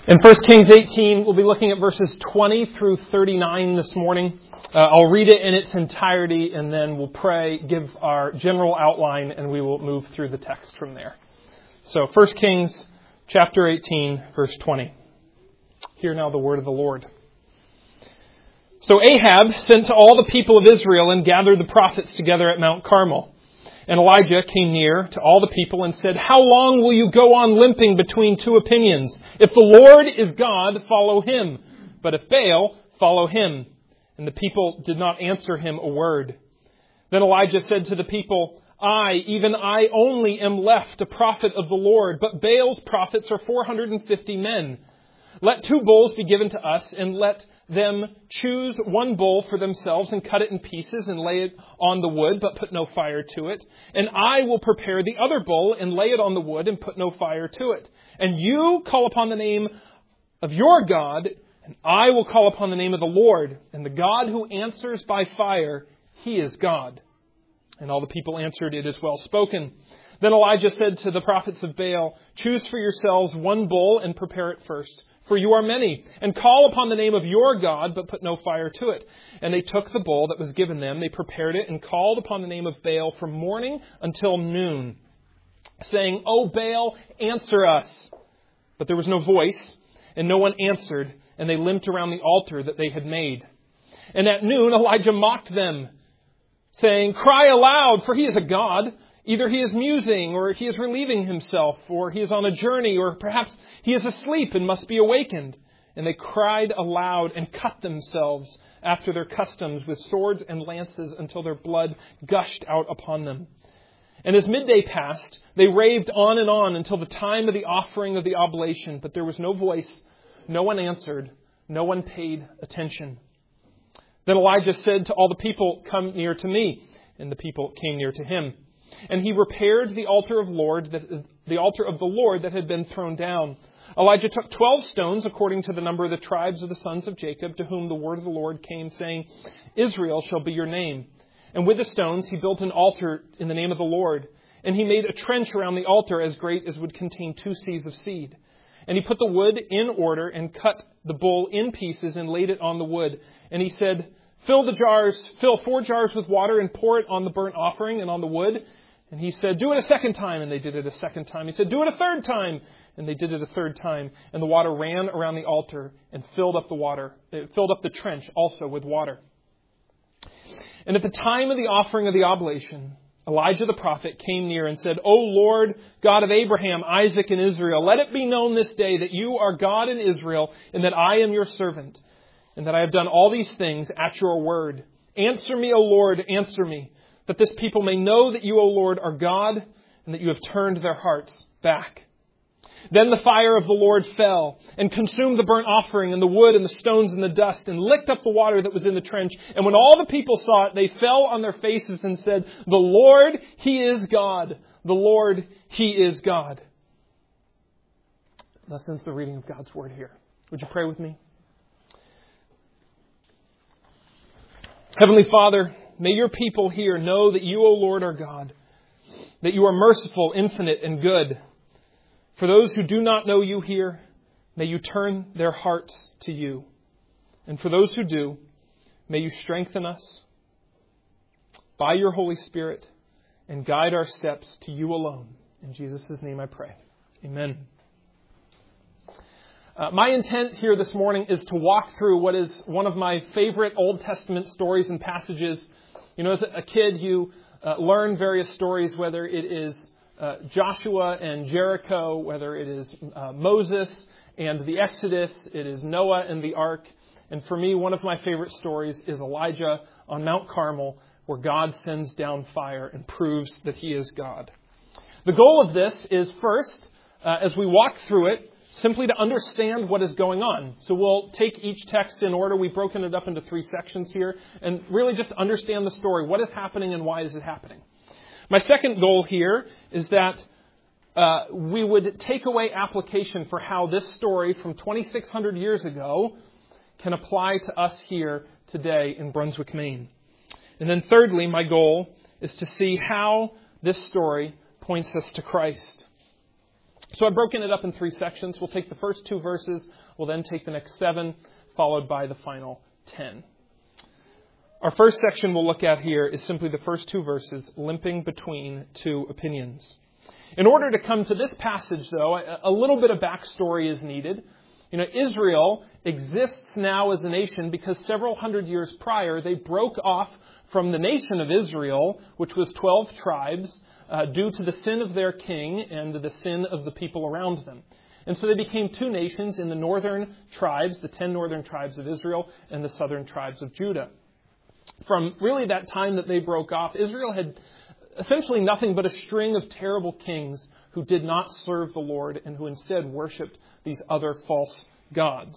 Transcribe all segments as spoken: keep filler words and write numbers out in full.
In First Kings eighteen, we'll be looking at verses twenty through thirty-nine this morning. Uh, I'll read it in its entirety, and then we'll pray, give our general outline, and we will move through the text from there. So, First Kings chapter eighteen, verse twenty. Hear now the word of the Lord. So Ahab sent to all the people of Israel and gathered the prophets together at Mount Carmel. And Elijah came near to all the people and said, "How long will you go on limping between two opinions? If the Lord is God, follow him. But if Baal, follow him." And the people did not answer him a word. Then Elijah said to the people, "I, even I only am left a prophet of the Lord, but Baal's prophets are four hundred fifty men. Let two bulls be given to us, and let them choose one bull for themselves and cut it in pieces and lay it on the wood, but put no fire to it. And I will prepare the other bull and lay it on the wood and put no fire to it. And you call upon the name of your God, and I will call upon the name of the Lord. And the God who answers by fire, he is God." And all the people answered, "It is well spoken." Then Elijah said to the prophets of Baal, "Choose for yourselves one bull and prepare it first. For you are many, and call upon the name of your God, but put no fire to it." And they took the bull that was given them, they prepared it, and called upon the name of Baal from morning until noon, saying, "O Baal, answer us." But there was no voice, and no one answered, and they limped around the altar that they had made. And at noon Elijah mocked them, saying, "Cry aloud, for he is a god. Either he is musing, or he is relieving himself, or he is on a journey, or perhaps he is asleep and must be awakened." And they cried aloud and cut themselves after their customs with swords and lances until their blood gushed out upon them. And as midday passed, they raved on and on until the time of the offering of the oblation. But there was no voice, no one answered, no one paid attention. Then Elijah said to all the people, "Come near to me." And the people came near to him. And he repaired the altar of Lord, that, the altar of the Lord that had been thrown down. Elijah took twelve stones according to the number of the tribes of the sons of Jacob, to whom the word of the Lord came, saying, "Israel shall be your name." And with the stones he built an altar in the name of the Lord. And he made a trench around the altar as great as would contain two seahs of seed. And he put the wood in order and cut the bull in pieces and laid it on the wood. And he said, "Fill the jars, fill four jars with water and pour it on the burnt offering and on the wood." And he said, "Do it a second time." And they did it a second time. He said, "Do it a third time." And they did it a third time. And the water ran around the altar and filled up the water. It filled up the trench also with water. And at the time of the offering of the oblation, Elijah the prophet came near and said, "O Lord, God of Abraham, Isaac, and Israel, let it be known this day that you are God in Israel, and that I am your servant, and that I have done all these things at your word. Answer me, O Lord, answer me, that this people may know that you, O Lord, are God, and that you have turned their hearts back." Then the fire of the Lord fell and consumed the burnt offering and the wood and the stones and the dust and licked up the water that was in the trench. And when all the people saw it, they fell on their faces and said, "The Lord, he is God. The Lord, he is God." Thus ends the reading of God's word here. Would you pray with me? Heavenly Father, may your people here know that you, O Lord, are God, that you are merciful, infinite, and good. For those who do not know you here, may you turn their hearts to you. And for those who do, may you strengthen us by your Holy Spirit and guide our steps to you alone. In Jesus' name I pray. Amen. Uh, my intent here this morning is to walk through what is one of my favorite Old Testament stories and passages. You know, as a kid, you uh, learn various stories, whether it is uh, Joshua and Jericho, whether it is uh, Moses and the Exodus, it is Noah and the Ark. And for me, one of my favorite stories is Elijah on Mount Carmel, where God sends down fire and proves that he is God. The goal of this is first, uh, as we walk through it, simply to understand what is going on. So we'll take each text in order. We've broken it up into three sections here, and really just understand the story. What is happening and why is it happening? My second goal here is that uh, we would take away application for how this story from twenty-six hundred years ago can apply to us here today in Brunswick, Maine. And then thirdly, my goal is to see how this story points us to Christ. So I've broken it up in three sections. We'll take the first two verses. We'll then take the next seven, followed by the final ten. Our first section we'll look at here is simply the first two verses, limping between two opinions. In order to come to this passage, though, a little bit of backstory is needed. You know, Israel exists now as a nation because several hundred years prior, they broke off from the nation of Israel, which was twelve tribes, uh, due to the sin of their king and the sin of the people around them. And so they became two nations in the northern tribes, the ten northern tribes of Israel, and the southern tribes of Judah. From really that time that they broke off, Israel had essentially nothing but a string of terrible kings who did not serve the Lord and who instead worshipped these other false gods.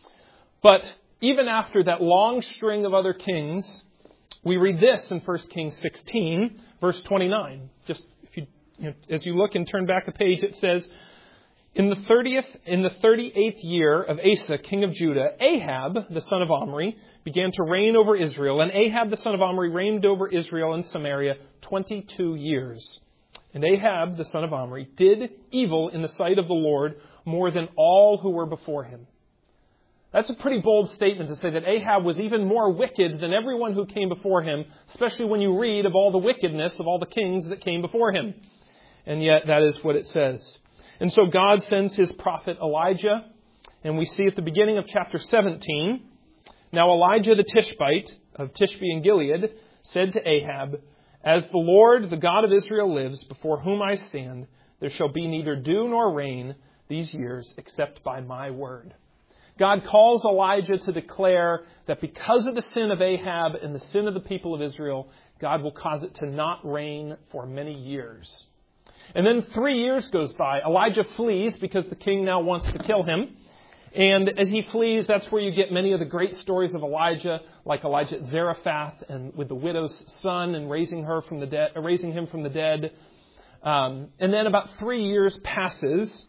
But even after that long string of other kings, we read this in First Kings sixteen, verse twenty-nine. Just if you, you know, as you look and turn back a page, it says, In the thirtieth, in the thirty-eighth year of Asa, king of Judah, Ahab, the son of Omri, began to reign over Israel. And Ahab, the son of Omri, reigned over Israel and Samaria twenty-two years. And Ahab, the son of Omri, did evil in the sight of the Lord more than all who were before him. That's a pretty bold statement to say that Ahab was even more wicked than everyone who came before him, especially when you read of all the wickedness of all the kings that came before him. And yet that is what it says. And so God sends his prophet Elijah, and we see at the beginning of chapter seventeen, Now Elijah the Tishbite of Tishbe in Gilead said to Ahab, As the Lord, the God of Israel, lives, before whom I stand, there shall be neither dew nor rain these years except by my word. God calls Elijah to declare that because of the sin of Ahab and the sin of the people of Israel, God will cause it to not rain for many years. And then three years goes by. Elijah flees because the king now wants to kill him. And as he flees, that's where you get many of the great stories of Elijah, like Elijah at Zarephath and with the widow's son and raising her from the dead, raising him from the dead. Um, and then about three years passes,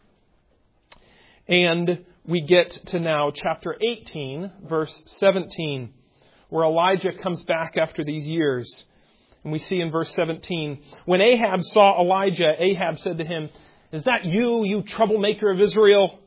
and we get to now chapter eighteen, verse seventeen, where Elijah comes back after these years. And we see in verse seventeen, When Ahab saw Elijah, Ahab said to him, Is that you, you troublemaker of Israel?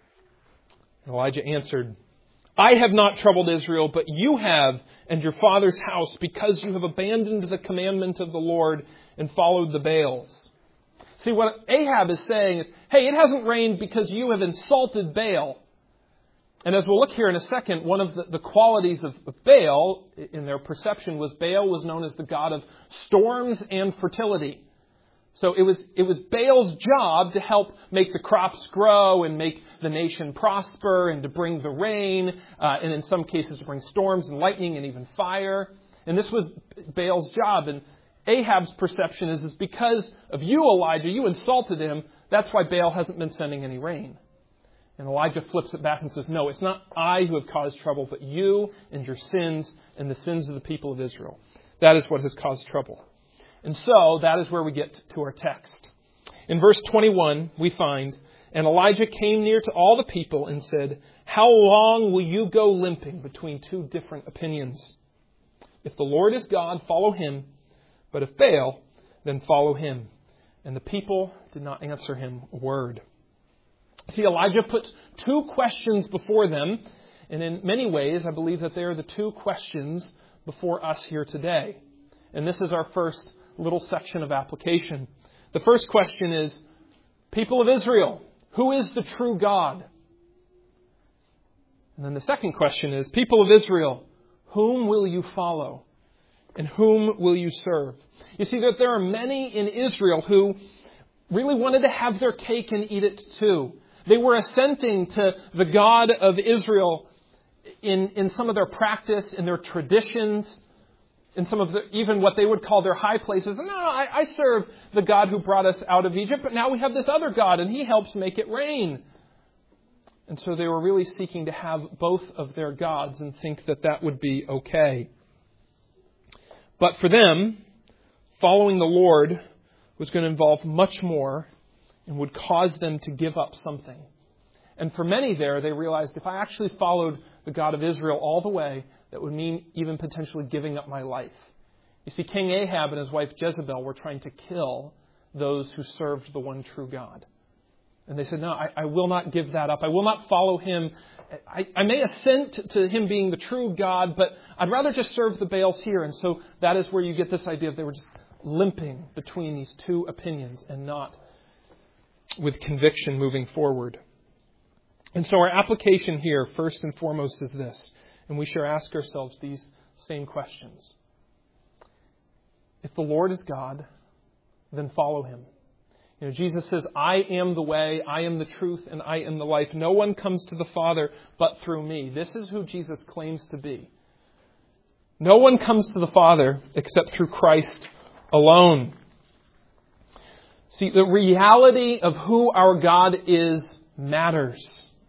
And Elijah answered, I have not troubled Israel, but you have, and your father's house, because you have abandoned the commandment of the Lord and followed the Baals. See, what Ahab is saying is, hey, it hasn't rained because you have insulted Baal. And as we'll look here in a second, one of the, the qualities of, of Baal, in their perception, was Baal was known as the god of storms and fertility. So it was it was Baal's job to help make the crops grow and make the nation prosper and to bring the rain, uh, and in some cases to bring storms and lightning and even fire. And this was Baal's job. And Ahab's perception is, is because of you, Elijah, you insulted him. That's why Baal hasn't been sending any rain. And Elijah flips it back and says, no, it's not I who have caused trouble, but you and your sins and the sins of the people of Israel. That is what has caused trouble. And so that is where we get to our text. In verse twenty-one, we find, And Elijah came near to all the people and said, How long will you go limping between two different opinions? If the Lord is God, follow him. But if Baal, then follow him. And the people did not answer him a word. See, Elijah puts two questions before them. And in many ways, I believe that they are the two questions before us here today. And this is our first little section of application. The first question is, people of Israel, who is the true God? And then the second question is, people of Israel, whom will you follow? And whom will you serve? You see that there are many in Israel who really wanted to have their cake and eat it too. They were assenting to the God of Israel in, in some of their practice, in their traditions, in some of the, even what they would call their high places. And no, no, I, I serve the God who brought us out of Egypt, but now we have this other God and he helps make it rain. And so they were really seeking to have both of their gods and think that that would be okay. But for them, following the Lord was going to involve much more and would cause them to give up something. And for many there, they realized if I actually followed the God of Israel all the way, that would mean even potentially giving up my life. You see, King Ahab and his wife Jezebel were trying to kill those who served the one true God. And they said, no, I, I will not give that up. I will not follow him. I, I may assent to him being the true God, but I'd rather just serve the Baals here. And so that is where you get this idea of they were just limping between these two opinions and not with conviction moving forward. And so our application here, first and foremost, is this. And we should ask ourselves these same questions. If the Lord is God, then follow him. You know, Jesus says, I am the way, I am the truth, and I am the life. No one comes to the Father but through me. This is who Jesus claims to be. No one comes to the Father except through Christ alone. See, the reality of who our God is matters.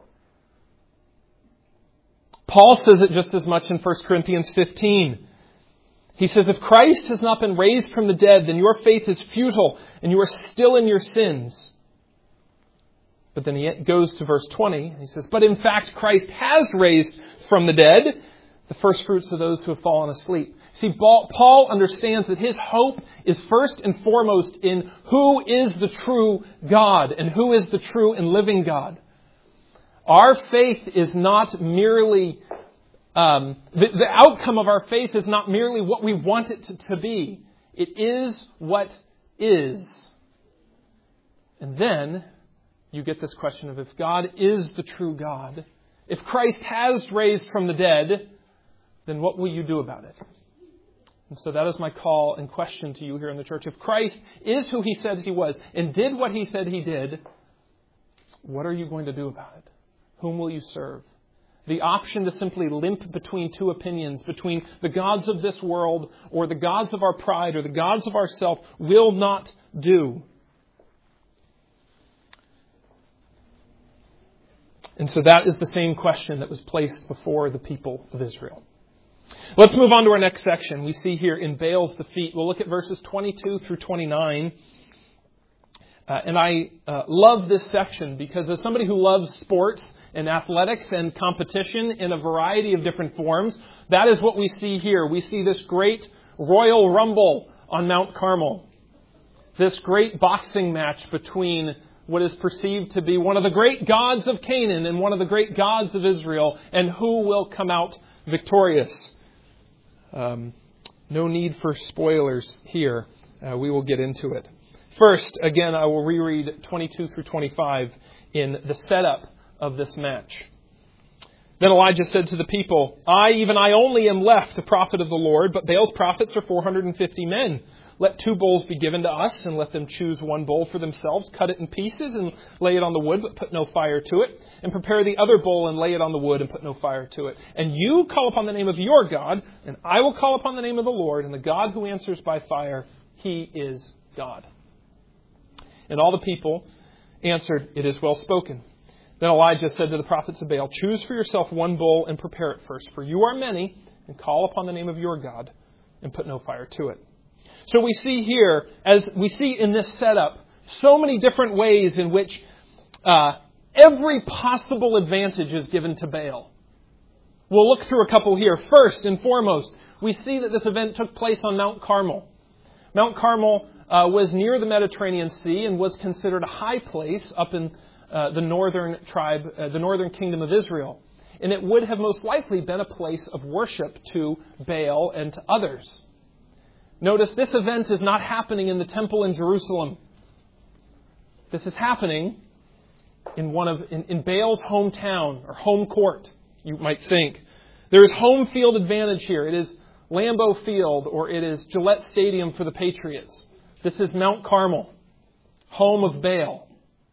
Paul says it just as much in First Corinthians fifteen. He says, if Christ has not been raised from the dead, then your faith is futile and you are still in your sins. But then he goes to verse twenty. He says, but in fact, Christ has raised from the dead the first fruits of those who have fallen asleep. See, Paul understands that his hope is first and foremost in who is the true God and who is the true and living God. Our faith is not merely... Um, the, the outcome of our faith is not merely what we want it to, to be. It is what is. And then you get this question of if God is the true God, if Christ has raised from the dead, then what will you do about it? And so that is my call and question to you here in the church. If Christ is who he says he was and did what he said he did, what are you going to do about it? Whom will you serve? The option to simply limp between two opinions, between the gods of this world or the gods of our pride or the gods of ourself, will not do. And so that is the same question that was placed before the people of Israel. Let's move on to our next section. We see here in Baal's defeat. We'll look at verses twenty-two through twenty-nine. Uh, and I uh, love this section because as somebody who loves sports and athletics and competition in a variety of different forms, that is what we see here. We see this great Royal Rumble on Mount Carmel. This great boxing match between what is perceived to be one of the great gods of Canaan and one of the great gods of Israel, and who will come out victorious. Um, no need for spoilers here. Uh, we will get into it. First, again, I will reread twenty-two through twenty-five in the setup of this match. Then Elijah said to the people, I, even I only am left, a prophet of the Lord, but Baal's prophets are four hundred fifty men. Let two bulls be given to us, and let them choose one bull for themselves, cut it in pieces, and lay it on the wood, but put no fire to it. And prepare the other bull, and lay it on the wood, and put no fire to it. And you call upon the name of your God, and I will call upon the name of the Lord, and the God who answers by fire, he is God. And all the people answered, it is well spoken. Then Elijah said to the prophets of Baal, choose for yourself one bull and prepare it first, for you are many, and call upon the name of your God, and put no fire to it. So we see here, as we see in this setup, so many different ways in which uh, every possible advantage is given to Baal. We'll look through a couple here. First and foremost, we see that this event took place on Mount Carmel. Mount Carmel uh, was near the Mediterranean Sea and was considered a high place up in uh, the northern tribe, uh, the northern kingdom of Israel. And it would have most likely been a place of worship to Baal and to others. Notice this event is not happening in the temple in Jerusalem. This is happening in one of in, in Baal's hometown or home court, you might think. There is home field advantage here. It is Lambeau Field or it is Gillette Stadium for the Patriots. This is Mount Carmel, home of Baal.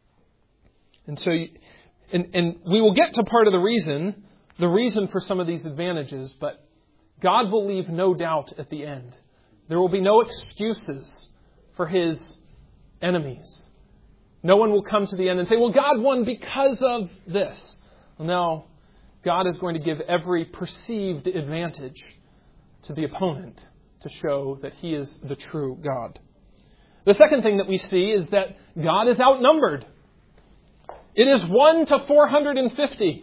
And so, you, and, and we will get to part of the reason, the reason for some of these advantages, but God will leave no doubt at the end. There will be no excuses for his enemies. No one will come to the end and say, well, God won because of this. No, God is going to give every perceived advantage to the opponent to show that he is the true God. The second thing that we see is that God is outnumbered. It is one to four hundred fifty.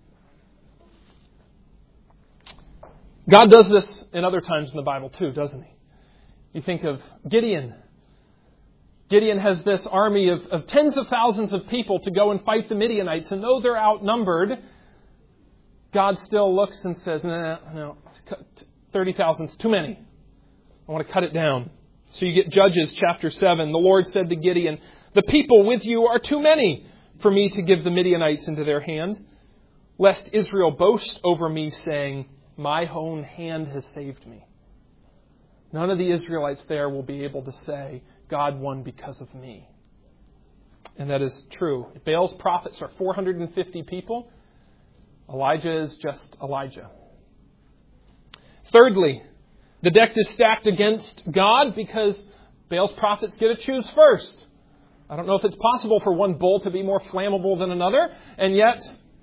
God does this in other times in the Bible too, doesn't he? You think of Gideon. Gideon has this army of, of tens of thousands of people to go and fight the Midianites. And though they're outnumbered, God still looks and says, no, no, thirty thousand is too many. I want to cut it down. So you get Judges chapter seven. The Lord said to Gideon, the people with you are too many for me to give the Midianites into their hand, lest Israel boast over me, saying, my own hand has saved me. None of the Israelites there will be able to say, God won because of me. And that is true. Baal's prophets are four hundred fifty people. Elijah is just Elijah. Thirdly, the deck is stacked against God because Baal's prophets get to choose first. I don't know if it's possible for one bull to be more flammable than another, and yet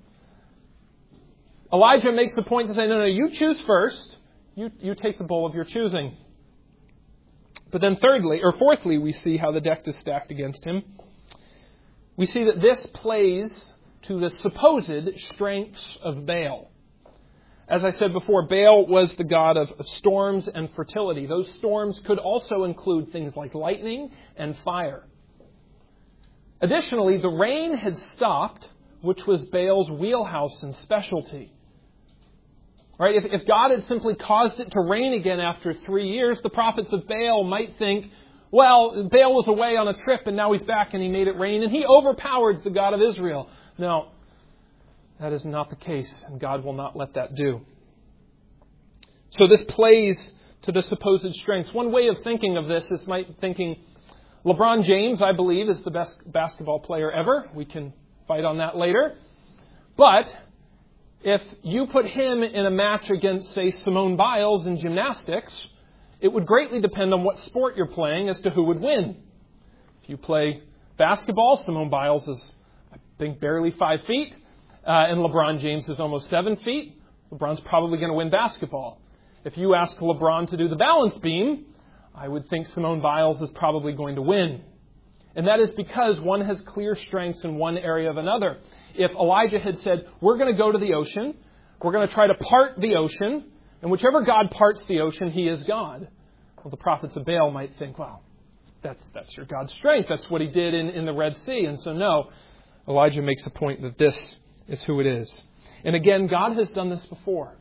Elijah makes the point to say, no, no, you choose first. You, you take the bull of your choosing. But then thirdly, or fourthly, we see how the deck is stacked against him. We see that this plays to the supposed strengths of Baal. As I said before, Baal was the god of storms and fertility. Those storms could also include things like lightning and fire. Additionally, the rain had stopped, which was Baal's wheelhouse and specialty. Right? If, if God had simply caused it to rain again after three years, the prophets of Baal might think, well, Baal was away on a trip and now he's back and he made it rain and he overpowered the God of Israel. No, that is not the case, and God will not let that do. So this plays to the supposed strengths. One way of thinking of this is might thinking, LeBron James, I believe, is the best basketball player ever. We can fight on that later. But if you put him in a match against, say, Simone Biles in gymnastics, it would greatly depend on what sport you're playing as to who would win. If you play basketball, Simone Biles is, I think, barely five feet, uh, and LeBron James is almost seven feet. LeBron's probably going to win basketball. If you ask LeBron to do the balance beam, I would think Simone Biles is probably going to win. And that is because one has clear strengths in one area of another. If Elijah had said, we're going to go to the ocean, we're going to try to part the ocean, and whichever God parts the ocean, he is God. Well, the prophets of Baal might think, well, that's that's your God's strength. That's what he did in, in the Red Sea. And so no, Elijah makes a point that this is who it is. And again, God has done this before.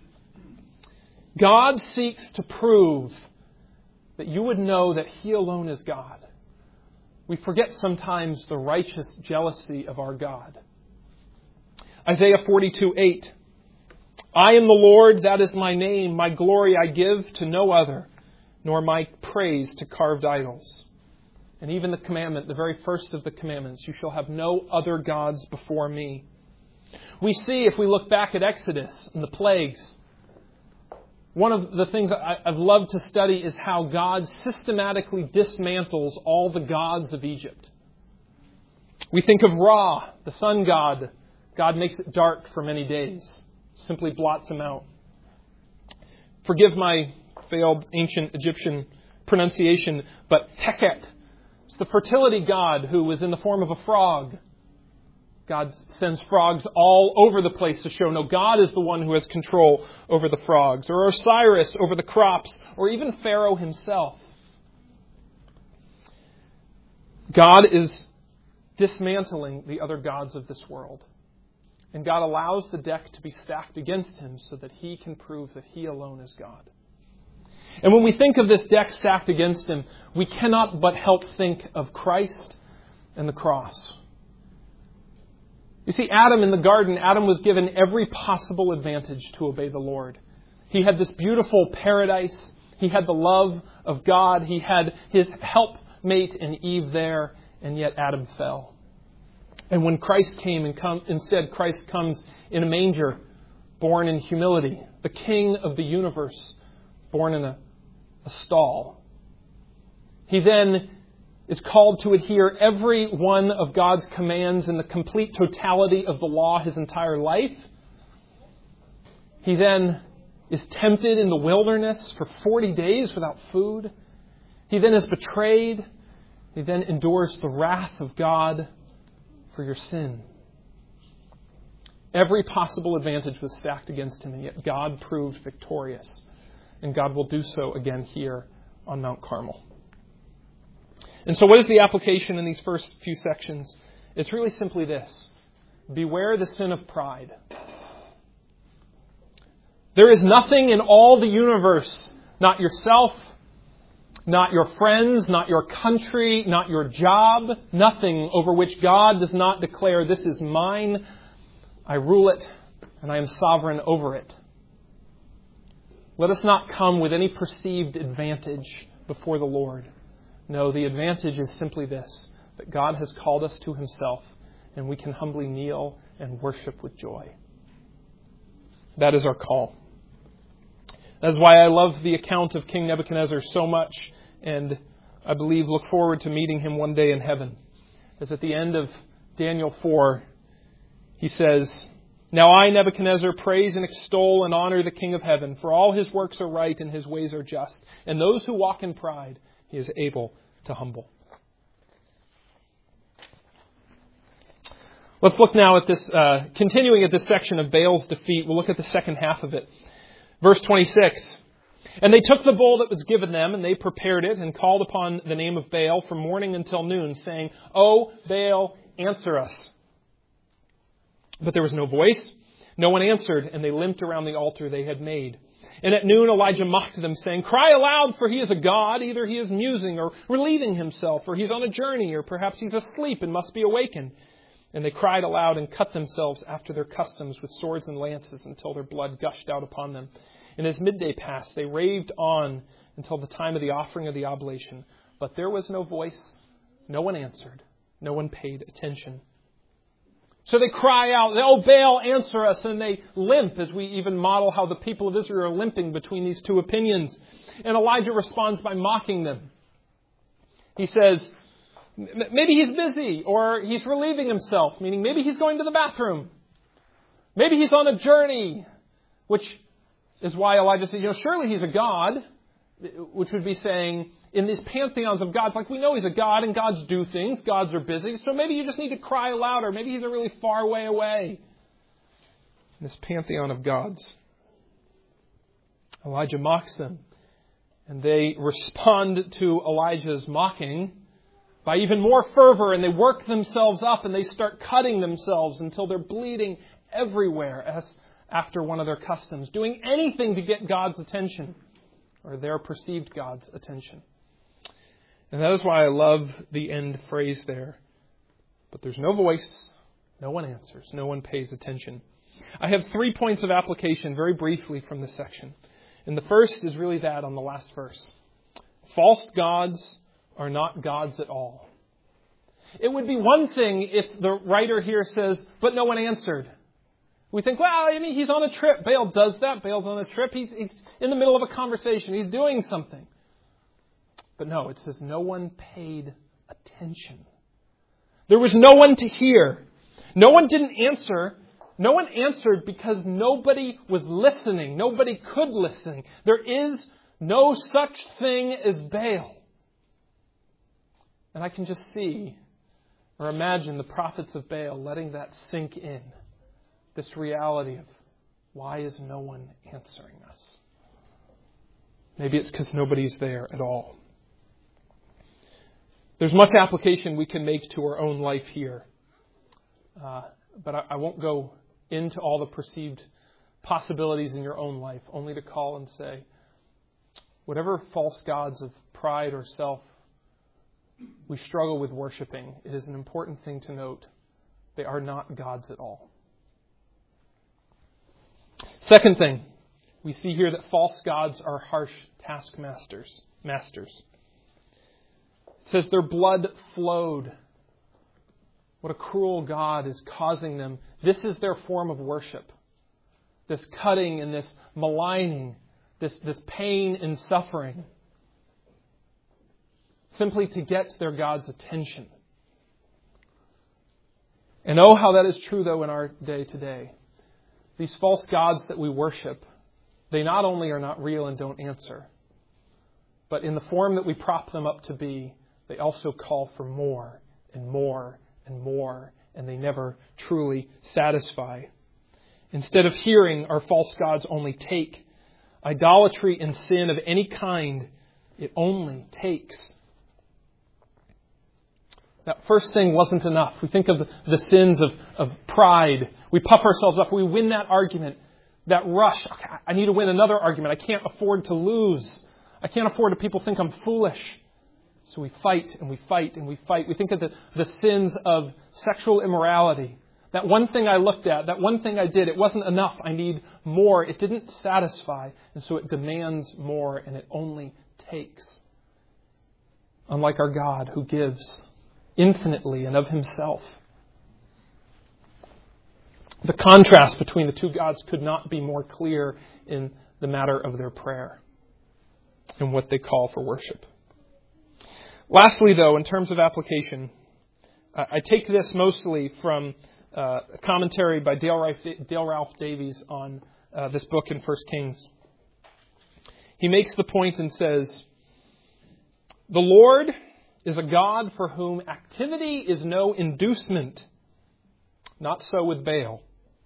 God seeks to prove that you would know that he alone is God. We forget sometimes the righteous jealousy of our God. Isaiah forty-two eight. I am the Lord, that is my name. My glory I give to no other, nor my praise to carved idols. And even the commandment, the very first of the commandments, you shall have no other gods before me. We see, if we look back at Exodus and the plagues, one of the things I've loved to study is how God systematically dismantles all the gods of Egypt. We think of Ra, the sun god. God makes it dark for many days. Simply blots him out. Forgive my failed ancient Egyptian pronunciation, but Heket. It's the fertility god who was in the form of a frog. God sends frogs all over the place to show, no, God is the one who has control over the frogs. Or Osiris over the crops, or even Pharaoh himself. God is dismantling the other gods of this world. And God allows the deck to be stacked against him so that he can prove that he alone is God. And when we think of this deck stacked against him, we cannot but help think of Christ and the cross. You see, Adam in the garden, Adam was given every possible advantage to obey the Lord. He had this beautiful paradise. He had the love of God. He had his helpmate in Eve there, and yet Adam fell. And when Christ came, and come, instead Christ comes in a manger, born in humility, the King of the universe, born in a, a stall. He then is called to adhere every one of God's commands in the complete totality of the law his entire life. He then is tempted in the wilderness for forty days without food. He then is betrayed. He then endures the wrath of God for your sin. Every possible advantage was stacked against him, and yet God proved victorious. And God will do so again here on Mount Carmel. And so what is the application in these first few sections? It's really simply this. Beware the sin of pride. There is nothing in all the universe, not yourself, not your friends, not your country, not your job, nothing over which God does not declare, this is mine, I rule it, and I am sovereign over it. Let us not come with any perceived advantage before the Lord. No, the advantage is simply this, that God has called us to Himself, and we can humbly kneel and worship with joy. That is our call. That is why I love the account of King Nebuchadnezzar so much, and I believe look forward to meeting him one day in heaven. As at the end of Daniel four, he says, "Now I, Nebuchadnezzar, praise and extol and honor the King of heaven, for all His works are right and His ways are just, and those who walk in pride He is able to humble." Let's look now at this, uh, continuing at this section of Baal's defeat. We'll look at the second half of it. Verse twenty-six. "And they took the bowl that was given them, and they prepared it, and called upon the name of Baal from morning until noon, saying, O Baal, answer us. But there was no voice. No one answered, and they limped around the altar they had made. And at noon Elijah mocked them, saying, Cry aloud, for he is a god. Either he is musing or relieving himself, or he's on a journey, or perhaps he's asleep and must be awakened. And they cried aloud and cut themselves after their customs with swords and lances until their blood gushed out upon them. And as midday passed, they raved on until the time of the offering of the oblation. But there was no voice. No one answered. No one paid attention. So they cry out, O Baal, answer us. And they limp, as we even model how the people of Israel are limping between these two opinions. And Elijah responds by mocking them. He says, maybe he's busy, or he's relieving himself, meaning maybe he's going to the bathroom. Maybe he's on a journey, which is why Elijah said, you know, surely he's a god, which would be saying, in these pantheons of gods, like we know he's a god and gods do things, gods are busy, so maybe you just need to cry louder. Maybe he's a really far way away. This pantheon of gods. Elijah mocks them, and they respond to Elijah's mocking by even more fervor, and they work themselves up and they start cutting themselves until they're bleeding everywhere as after one of their customs, doing anything to get God's attention, or their perceived God's attention. And that is why I love the end phrase there. But there's no voice, no one answers, no one pays attention. I have three points of application very briefly from this section. And the first is really that on the last verse. False gods are not gods at all. It would be one thing if the writer here says, but no one answered. We think, well, I mean, he's on a trip. Baal does that. Baal's on a trip. He's, he's in the middle of a conversation. He's doing something. But no, it says no one paid attention. There was no one to hear. No one didn't answer. No one answered because nobody was listening. Nobody could listen. There is no such thing as Baal. And I can just see or imagine the prophets of Baal letting that sink in. This reality of, why is no one answering us? Maybe it's because nobody's there at all. There's much application we can make to our own life here. Uh, but I, I won't go into all the perceived possibilities in your own life, only to call and say, whatever false gods of pride or self we struggle with worshiping, it is an important thing to note. They are not gods at all. Second thing, we see here that false gods are harsh taskmasters. Masters. It says their blood flowed. What a cruel God is causing them. This is their form of worship. This cutting and this maligning, this, this pain and suffering. Simply to get their God's attention. And oh, how that is true, though, in our day today. These false gods that we worship, they not only are not real and don't answer, but in the form that we prop them up to be, they also call for more and more and more, and they never truly satisfy. Instead of hearing, our false gods only take. Idolatry and sin of any kind, it only takes. That first thing wasn't enough. We think of the, the sins of, of pride. We puff ourselves up. We win that argument. That rush. Okay, I need to win another argument. I can't afford to lose. I can't afford to people think I'm foolish. So we fight and we fight and we fight. We think of the, the sins of sexual immorality. That one thing I looked at, that one thing I did, it wasn't enough. I need more. It didn't satisfy. And so it demands more, and it only takes. Unlike our God, who gives infinitely and of himself. The contrast between the two gods could not be more clear in the matter of their prayer and what they call for worship. Lastly, though, in terms of application, I take this mostly from uh, a commentary by Dale Ralph, Dale Ralph Davies on uh, this book in First Kings. He makes the point and says, "The Lord is a God for whom activity is no inducement. Not so with Baal."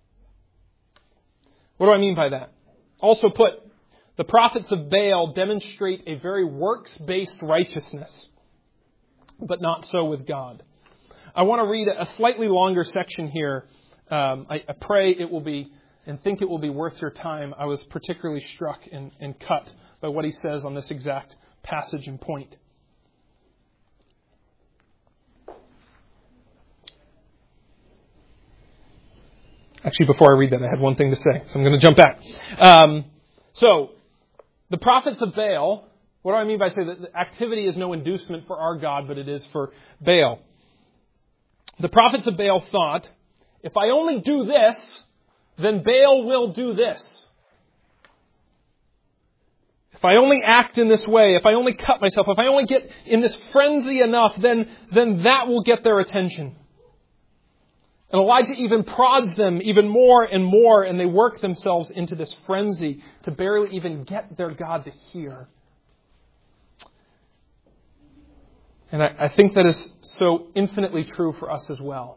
What do I mean by that? Also put, the prophets of Baal demonstrate a very works-based righteousness, but not so with God. I want to read a slightly longer section here. Um, I, I pray it will be, and think it will be worth your time. I was particularly struck and, and cut by what he says on this exact passage and point. Actually, before I read that, I had one thing to say, so I'm going to jump back. Um, so, the prophets of Baal, what do I mean by say that the activity is no inducement for our God, but it is for Baal? The prophets of Baal thought, if I only do this, then Baal will do this. If I only act in this way, if I only cut myself, if I only get in this frenzy enough, then, then that will get their attention. And Elijah even prods them even more and more, and they work themselves into this frenzy to barely even get their God to hear. And I, I think that is so infinitely true for us as well.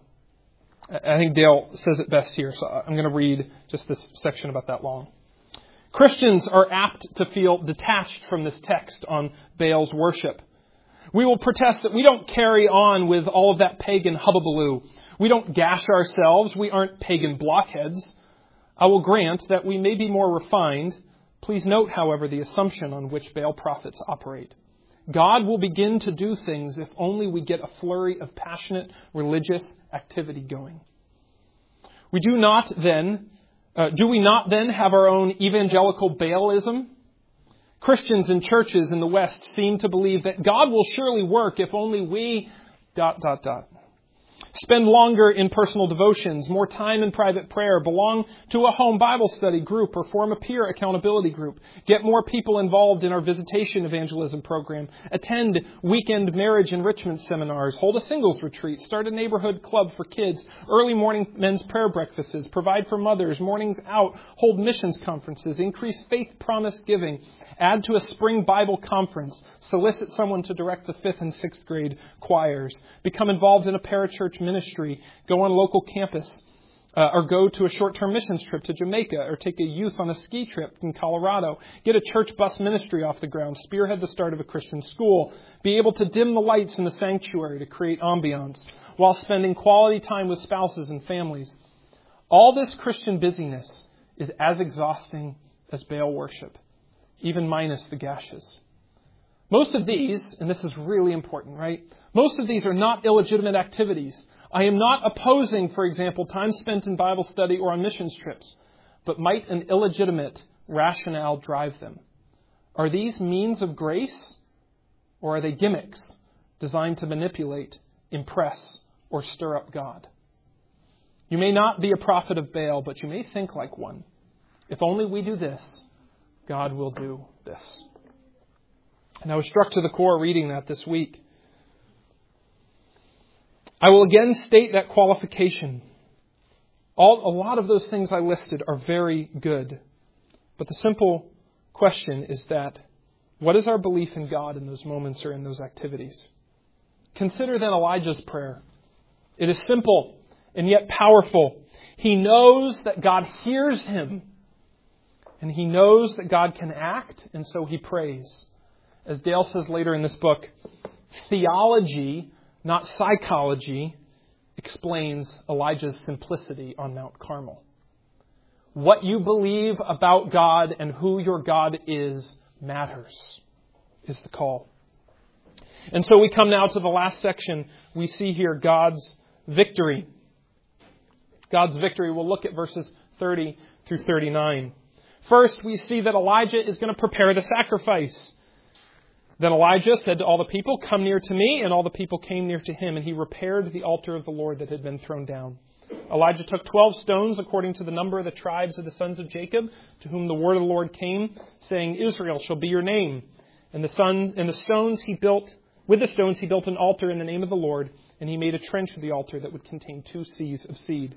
I think Dale says it best here, so I'm going to read just this section about that long. Christians are apt to feel detached from this text on Baal's worship. We will protest that we don't carry on with all of that pagan hubbubaloo. We don't gash ourselves. We aren't pagan blockheads. I will grant that we may be more refined. Please note, however, the assumption on which Baal prophets operate. God will begin to do things if only we get a flurry of passionate religious activity going. We do not then, uh, do we not then have our own evangelical Baalism? Christians in churches in the West seem to believe that God will surely work if only we dot, dot, dot. Spend longer in personal devotions, more time in private prayer, belong to a home Bible study group, or form a peer accountability group, get more people involved in our visitation evangelism program, attend weekend marriage enrichment seminars, hold a singles retreat, start a neighborhood club for kids, early morning men's prayer breakfasts, provide for mothers, mornings out, hold missions conferences, increase faith promise giving, add to a spring Bible conference, solicit someone to direct the fifth and sixth grade choirs, become involved in a parachurch ministry, go on local campus, uh, or go to a short-term missions trip to Jamaica, or take a youth on a ski trip in Colorado, get a church bus ministry off the ground, spearhead the start of a Christian school, be able to dim the lights in the sanctuary to create ambiance, while spending quality time with spouses and families. All this Christian busyness is as exhausting as Baal worship, even minus the gashes. Most of these, and this is really important, right? Most of these are not illegitimate activities. I am not opposing, for example, time spent in Bible study or on missions trips, but might an illegitimate rationale drive them? Are these means of grace, or are they gimmicks designed to manipulate, impress, or stir up God? You may not be a prophet of Baal, but you may think like one. If only we do this, God will do this. And I was struck to the core reading that this week. I will again state that qualification. All, a lot of those things I listed are very good. But the simple question is that, what is our belief in God in those moments or in those activities? Consider then Elijah's prayer. It is simple and yet powerful. He knows that God hears him. And he knows that God can act, and so he prays. As Dale says later in this book, theology not psychology, explains Elijah's simplicity on Mount Carmel. What you believe about God and who your God is matters, is the call. And so we come now to the last section. We see here God's victory. God's victory. We'll look at verses thirty through thirty-nine. First, we see that Elijah is going to prepare the sacrifice. Then Elijah said to all the people, "Come near to me," and all the people came near to him, and he repaired the altar of the Lord that had been thrown down. Elijah took twelve stones according to the number of the tribes of the sons of Jacob, to whom the word of the Lord came, saying, "Israel shall be your name." And the son and the stones he built, with the stones he built an altar in the name of the Lord, and he made a trench for the altar that would contain two seahs of seed.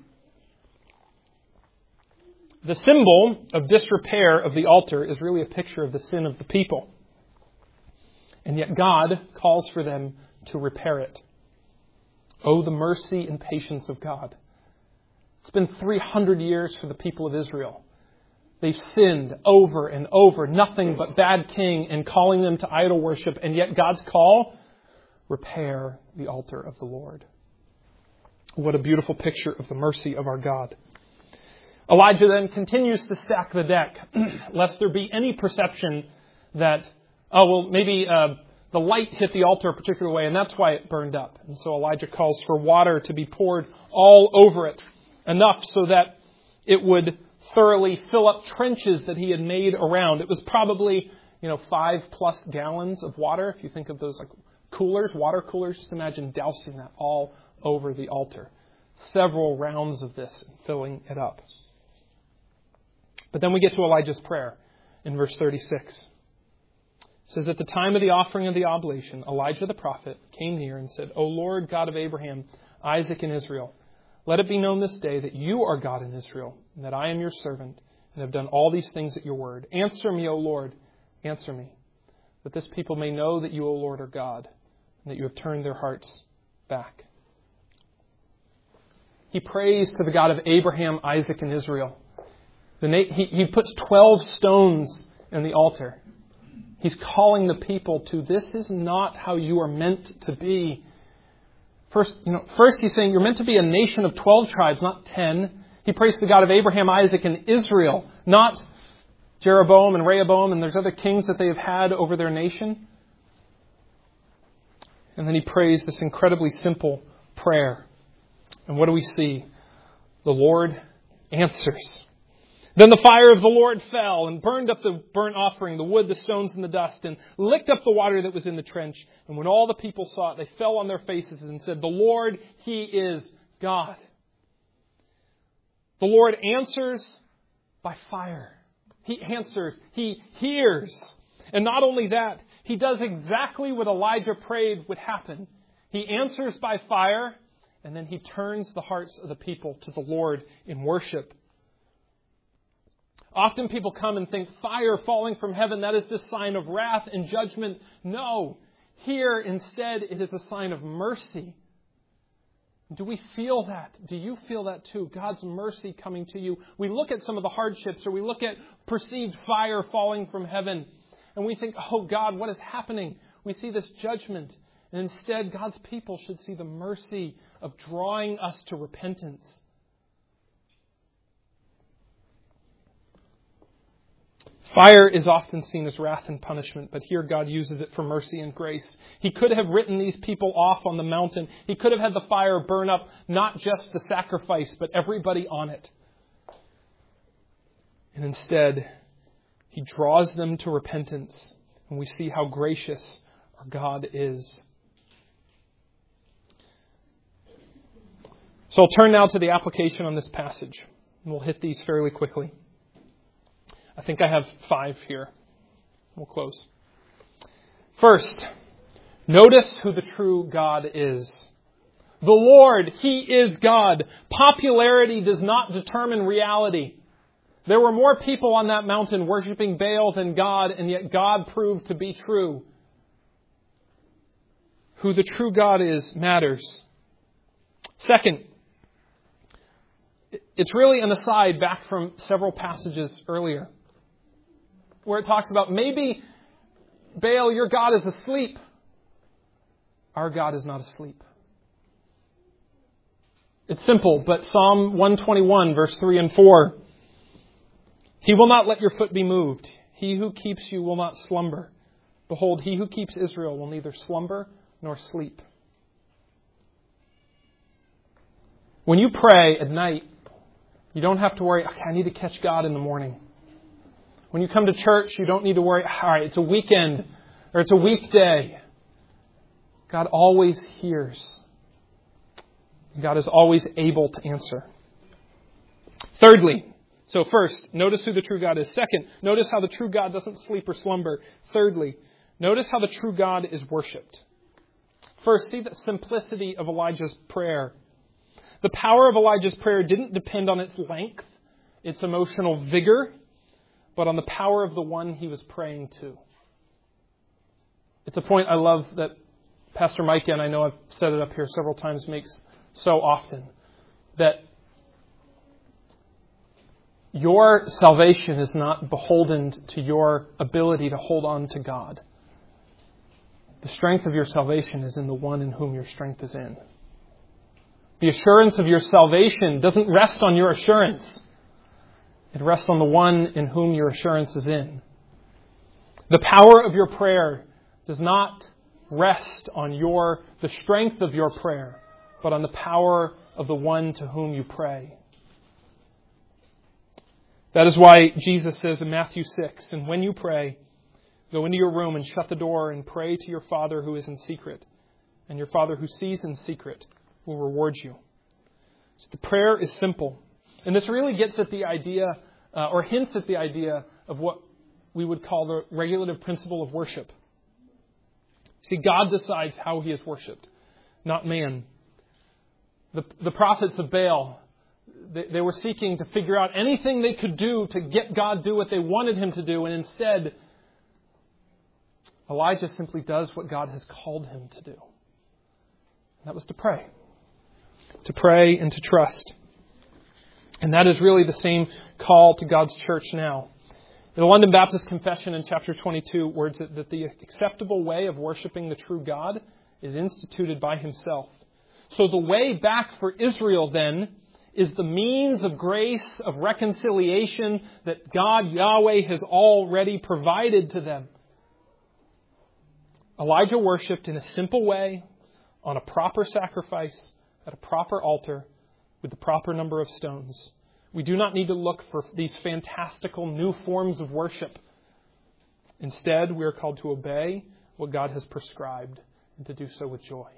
The symbol of disrepair of the altar is really a picture of the sin of the people. And yet God calls for them to repair it. Oh, the mercy and patience of God. It's been three hundred years for the people of Israel. They've sinned over and over, nothing but bad king and calling them to idol worship. And yet God's call, repair the altar of the Lord. What a beautiful picture of the mercy of our God. Elijah then continues to stack the deck, lest there be any perception that, oh, well, maybe uh, the light hit the altar a particular way, and that's why it burned up. And so Elijah calls for water to be poured all over it, enough so that it would thoroughly fill up trenches that he had made around. It was probably, you know, five plus gallons of water. If you think of those like coolers, water coolers, just imagine dousing that all over the altar. Several rounds of this, filling it up. But then we get to Elijah's prayer in verse thirty-six. It says, "At the time of the offering of the oblation, Elijah the prophet came near and said, 'O Lord, God of Abraham, Isaac, and Israel, let it be known this day that you are God in Israel, and that I am your servant, and have done all these things at your word. Answer me, O Lord, answer me, that this people may know that you, O Lord, are God, and that you have turned their hearts back.'" He prays to the God of Abraham, Isaac, and Israel. The na- he, he puts twelve stones in the altar. He's calling the people to, this is not how you are meant to be. First, you know, first he's saying you're meant to be a nation of twelve tribes, not ten. He prays to the God of Abraham, Isaac, and Israel, not Jeroboam and Rehoboam, and there's other kings that they have had over their nation. And then he prays this incredibly simple prayer. And what do we see? The Lord answers. Then the fire of the Lord fell and burned up the burnt offering, the wood, the stones, and the dust, and licked up the water that was in the trench. And when all the people saw it, they fell on their faces and said, "The Lord, He is God." The Lord answers by fire. He answers. He hears. And not only that, He does exactly what Elijah prayed would happen. He answers by fire, and then He turns the hearts of the people to the Lord in worship. Often people come and think fire falling from heaven, that is the sign of wrath and judgment. No. Here, instead, it is a sign of mercy. Do we feel that? Do you feel that too? God's mercy coming to you. We look at some of the hardships, or we look at perceived fire falling from heaven, and we think, oh God, what is happening? We see this judgment. And instead, God's people should see the mercy of drawing us to repentance. Fire is often seen as wrath and punishment, but here God uses it for mercy and grace. He could have written these people off on the mountain. He could have had the fire burn up not just the sacrifice, but everybody on it. And instead, He draws them to repentance, and we see how gracious our God is. So I'll turn now to the application on this passage, and we'll hit these fairly quickly. I think I have five here. We'll close. First, notice who the true God is. The Lord, He is God. Popularity does not determine reality. There were more people on that mountain worshiping Baal than God, and yet God proved to be true. Who the true God is matters. Second, it's really an aside back from several passages earlier, where it talks about maybe, Baal, your God is asleep. Our God is not asleep. It's simple, but Psalm one twenty-one, verse three and four. He will not let your foot be moved. He who keeps you will not slumber. Behold, he who keeps Israel will neither slumber nor sleep. When you pray at night, you don't have to worry, okay, I need to catch God in the morning. When you come to church, you don't need to worry, all right, it's a weekend or it's a weekday. God always hears. God is always able to answer. Thirdly, so first, notice who the true God is. Second, notice how the true God doesn't sleep or slumber. Thirdly, notice how the true God is worshipped. First, see the simplicity of Elijah's prayer. The power of Elijah's prayer didn't depend on its length, its emotional vigor, but on the power of the one he was praying to. It's a point I love that Pastor Micah, and I know I've said it up here several times, makes so often, that your salvation is not beholden to your ability to hold on to God. The strength of your salvation is in the one in whom your strength is in. The assurance of your salvation doesn't rest on your assurance. It rests on the one in whom your assurance is in. The power of your prayer does not rest on your the strength of your prayer, but on the power of the one to whom you pray. That is why Jesus says in Matthew six, and when you pray, go into your room and shut the door and pray to your Father who is in secret, and your Father who sees in secret will reward you. So the prayer is simple. And this really gets at the idea, uh, or hints at the idea of what we would call the regulative principle of worship. See, God decides how he is worshipped, not man. The, the prophets of Baal, they, they were seeking to figure out anything they could do to get God do what they wanted him to do. And instead, Elijah simply does what God has called him to do. And that was to pray. To pray and to trust. And that is really the same call to God's church now. In the London Baptist Confession in chapter twenty-two, words that, that the acceptable way of worshiping the true God is instituted by himself. So the way back for Israel then is the means of grace, of reconciliation that God, Yahweh, has already provided to them. Elijah worshipped in a simple way, on a proper sacrifice, at a proper altar, with the proper number of stones. We do not need to look for these fantastical new forms of worship. Instead, we are called to obey what God has prescribed and to do so with joy.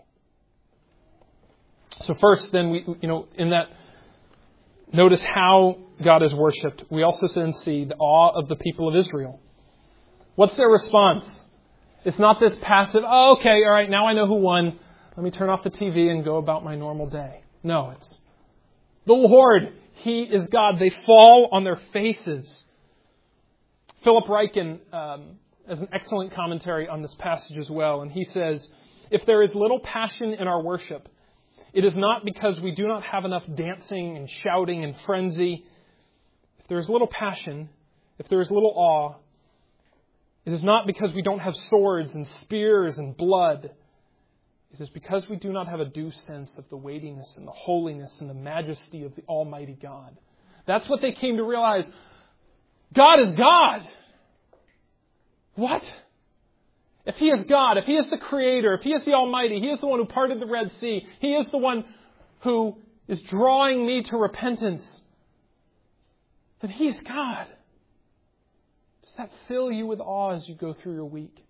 So first, then, we, you know, in that, notice how God is worshipped. We also then see the awe of the people of Israel. What's their response? It's not this passive, oh, okay, all right, now I know who won. Let me turn off the T V and go about my normal day. No, it's the Lord. He is God. They fall on their faces. Philip Ryken um, has an excellent commentary on this passage as well. And he says, if there is little passion in our worship, it is not because we do not have enough dancing and shouting and frenzy. If there is little passion, if there is little awe, it is not because we don't have swords and spears and blood. It is because we do not have a due sense of the weightiness and the holiness and the majesty of the Almighty God. That's what they came to realize. God is God. What? If he is God, if he is the Creator, if he is the Almighty, he is the one who parted the Red Sea, he is the one who is drawing me to repentance, then he's God. Does that fill you with awe as you go through your week?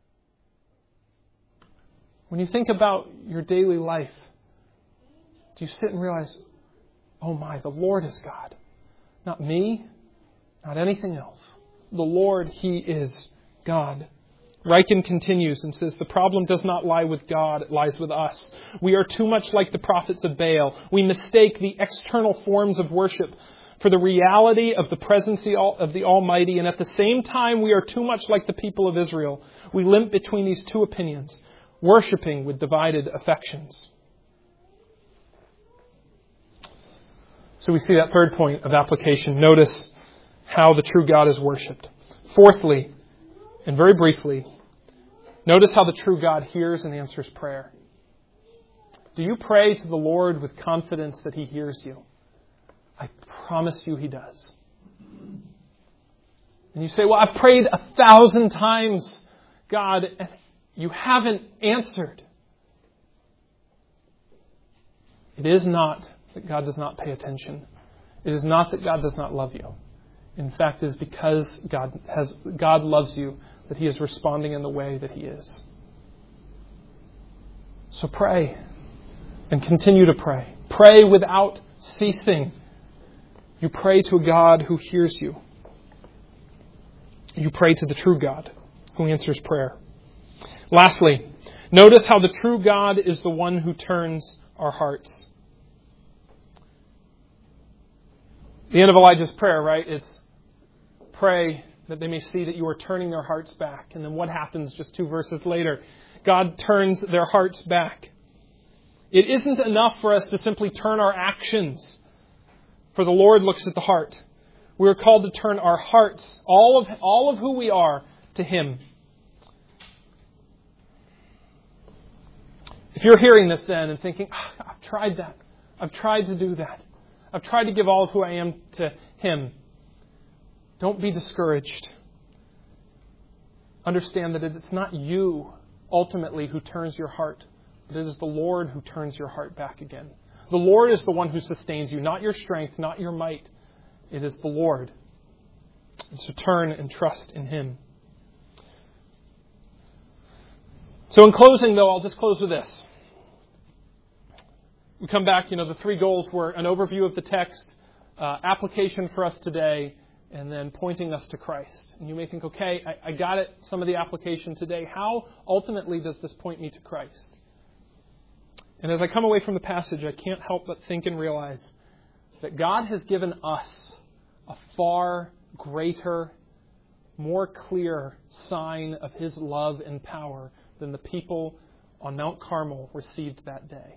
When you think about your daily life, do you sit and realize, oh my, the Lord is God. Not me, not anything else. The Lord, he is God. Ryken continues and says, the problem does not lie with God, it lies with us. We are too much like the prophets of Baal. We mistake the external forms of worship for the reality of the presence of the Almighty, and at the same time we are too much like the people of Israel. We limp between these two opinions, worshipping with divided affections. So we see that third point of application. Notice how the true God is worshipped. Fourthly, and very briefly, notice how the true God hears and answers prayer. Do you pray to the Lord with confidence that He hears you? I promise you He does. And you say, well, I've prayed a thousand times, God, and you haven't answered. It is not that God does not pay attention. It is not that God does not love you. In fact, it is because God has God loves you that He is responding in the way that He is. So pray and continue to pray. Pray without ceasing. You pray to a God who hears you. You pray to the true God who answers prayer. Lastly, notice how the true God is the one who turns our hearts. The end of Elijah's prayer, right? It's pray that they may see that you are turning their hearts back. And then what happens just two verses later? God turns their hearts back. It isn't enough for us to simply turn our actions, for the Lord looks at the heart. We are called to turn our hearts, all of, all of who we are, to Him. If you're hearing this then and thinking, oh, I've tried that. I've tried to do that. I've tried to give all of who I am to Him. Don't be discouraged. Understand that it's not you ultimately who turns your heart, but it is the Lord who turns your heart back again. The Lord is the one who sustains you, not your strength, not your might. It is the Lord. And so turn and trust in Him. So in closing, though, I'll just close with this. We come back, you know, the three goals were an overview of the text, uh, application for us today, and then pointing us to Christ. And you may think, okay, I, I got it, some of the application today. How ultimately does this point me to Christ? And as I come away from the passage, I can't help but think and realize that God has given us a far greater, more clear sign of His love and power than the people on Mount Carmel received that day.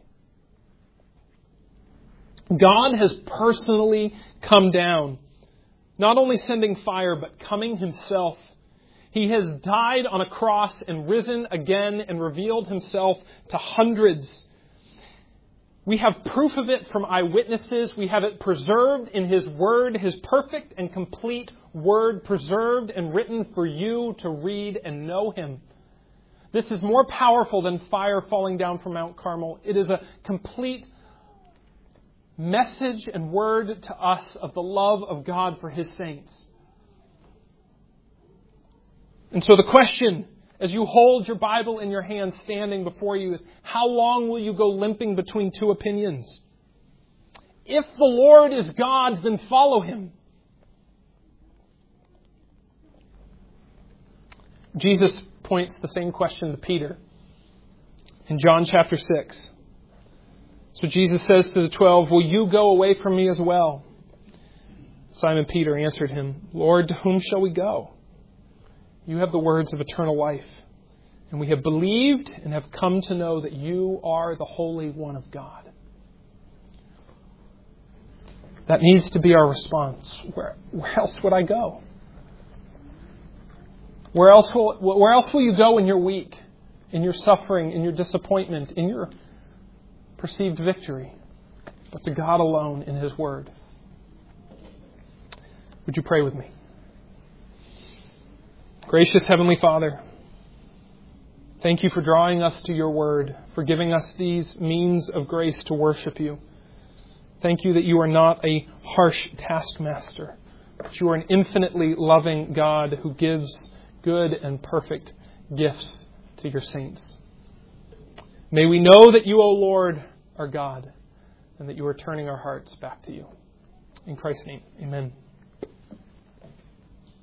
God has personally come down, not only sending fire, but coming Himself. He has died on a cross and risen again and revealed Himself to hundreds. We have proof of it from eyewitnesses. We have it preserved in His Word, His perfect and complete Word, preserved and written for you to read and know Him. This is more powerful than fire falling down from Mount Carmel. It is a complete message and word to us of the love of God for His saints. And so the question, as you hold your Bible in your hand standing before you, is how long will you go limping between two opinions? If the Lord is God, then follow Him. Jesus points the same question to Peter in John chapter six. So Jesus says to the twelve, will you go away from me as well? Simon Peter answered Him, Lord, to whom shall we go? You have the words of eternal life. And we have believed and have come to know that you are the Holy One of God. That needs to be our response. Where, where else would I go? Where else will, where else will you go in your week, in your suffering, in your disappointment, in your perceived victory, but to God alone in His Word? Would you pray with me? Gracious Heavenly Father, thank you for drawing us to your Word, for giving us these means of grace to worship you. Thank you that you are not a harsh taskmaster, but you are an infinitely loving God who gives good and perfect gifts to your saints. May we know that you, O Lord, are God, and that you are turning our hearts back to you. In Christ's name, amen.